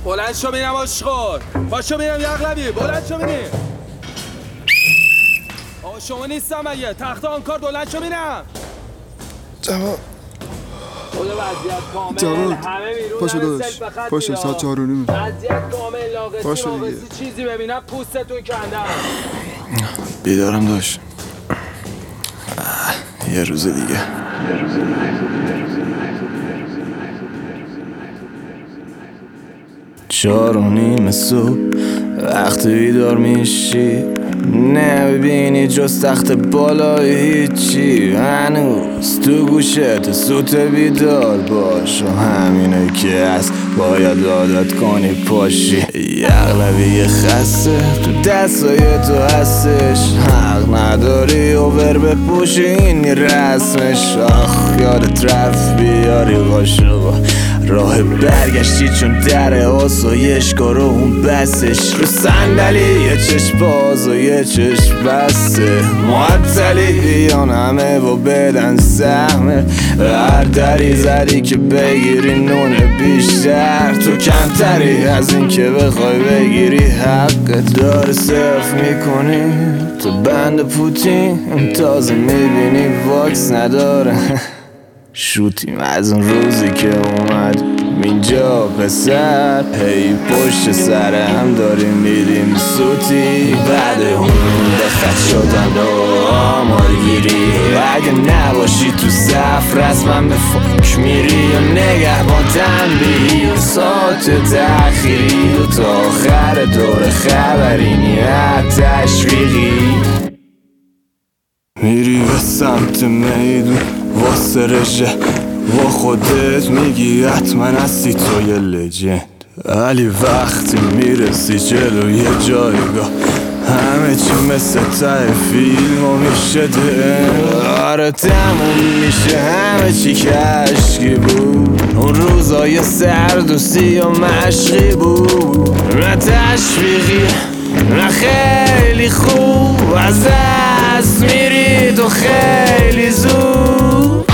بلند شو میرم آشخور، پاشو میرم یغلبی، بلند شو میریم. آقا شما نیستم مگه؟ تخت آن کار بلند شو میرم. جواد خود وضعیت کامل، جواد همه بیرون، پاشو همه داداش، سلف خط پاشو میرا. ساعت 4:30 وضعیت کامل، پاشو ناقصی دیگه. چیزی ببینم پوستتون کندم. بیدارم داشت. یه روز دیگه. 4:30 صبح وقت بیدار میشی، نمیبینی جز تخت بالای هیچی. هنوز تو گوشت سوت بیدار باش و همینه که هست باید عادت کنی پاشی. یغلبی خسته تو دستای تو هستش، حق نداری اوور بپوشی، اینی رسمش. آخ یادت رفت بیاری قاشقا، راه برگشتی چون در آسایشگاه رو اون بسش. رو صندلی یه چشم باز و یه چشم بسته، معطلی بیان همه و بدن سهمه. هر دری زدی که بگیری نونه بیشتر، تو کمتری از این که بخوای بگیری حقت. داره صرف میکنی تو بند پوتین، تازه میبینی واکس نداره. شوتیم از اون روزی که اومد اینجا پسر، هی پشت سر هم داریم میریم سوتی. بعد اون به خط شدن و آمارگیری، اگه نباشی تو صف رسما به فاک میری. و نگهبان تنبیهی و ساعت تأخیری، و تا آخر دور خبری نیت تشویقی. میری به سمت میدون واسه رژه، و خودت میگی حتما هستی تو یه لجند. ولی وقتی میرسی جلوی جایگاه، همه چی مثل ته فیلم و میشه آره تموم میشه همه چی که عشقی بود. اون روزای سرد و سیاه مشقی بود، نه تشویقی نه خیلی خوب. از دست میری تو خیلی زود.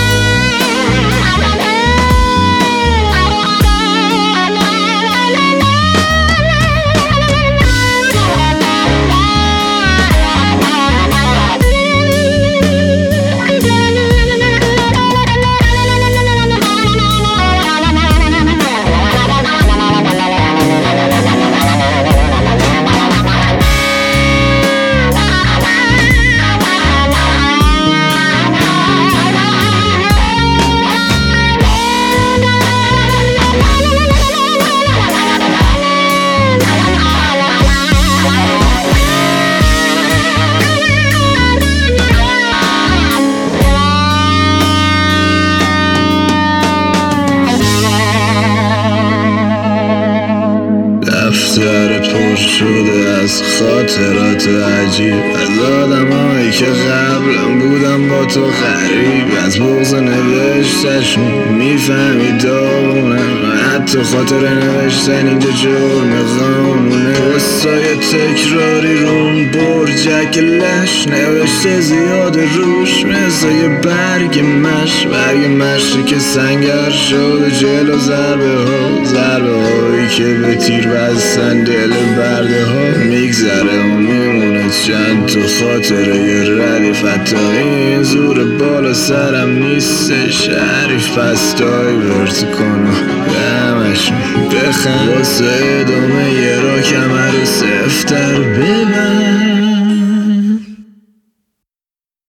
دفترت پر شده از خاطرات عجیب، از آدمایی که قبلا بودم با تو غریب. از بغض نوشتشون میفهمی داغونم، حتی خاطر نوشتن اینجا جرم قانونه. پستای تکراری رون برجک لش نوشته زیاد روش، مثل یه برگ مشی که سنگر شده جلو ضربه هایی که به تیر بستن دل برده ها. میگذره و میمونه چند تو خاطره یه ردیف، حتی این زور بالا سرم نیستش حریف. پس دایورت کن و همشون بخند واسه ادامه یه را کمر و سفتر.